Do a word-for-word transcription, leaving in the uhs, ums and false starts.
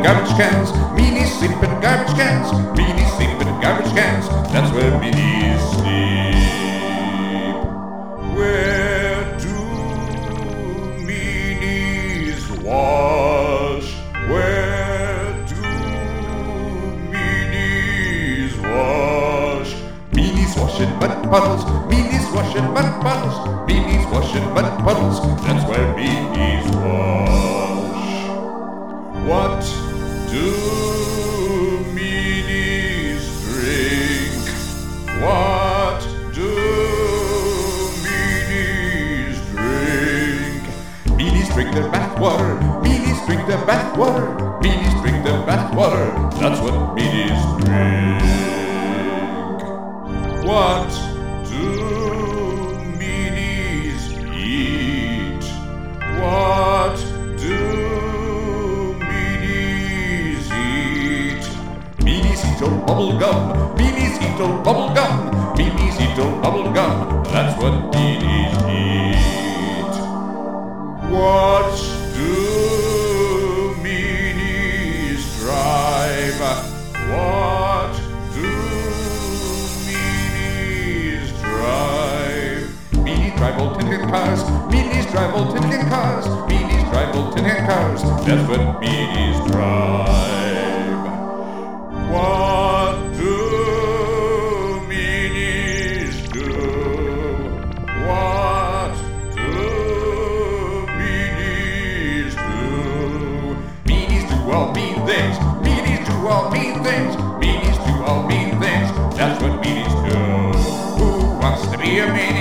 garbage cans. Meanies sleep in garbage cans. Meanies sleep in garbage cans. That's where meanies sleep. Where do meanies wash? Where do meanies wash? Meanies wash in mud puddles. Meanies wash in mud puddles. Meanies wash in mud puddles. That's where meanies wash. What do meanies drink? What do meanies drink? Meanies drink their bath water. Meanies drink their bath water. Meanies drink their bath water. That's what meanies drink. What do meanies eat? What do meanies eat? Meanies eat old bubble gum. Meanies eat old bubble gum. Meanies eat old bubble gum. That's what meanies eat. What do meanies drive? What do meanies drive? Meanies drive old tin can cars. Meanies drive old tin can cars. Meanies drive old tin can cars. That's what meanies drive. What do meanies do? What do meanies do? Meanies do all mean things. Meanies do all mean things. Meanies do all mean things. That's what meanies do. Who wants to be a meanie?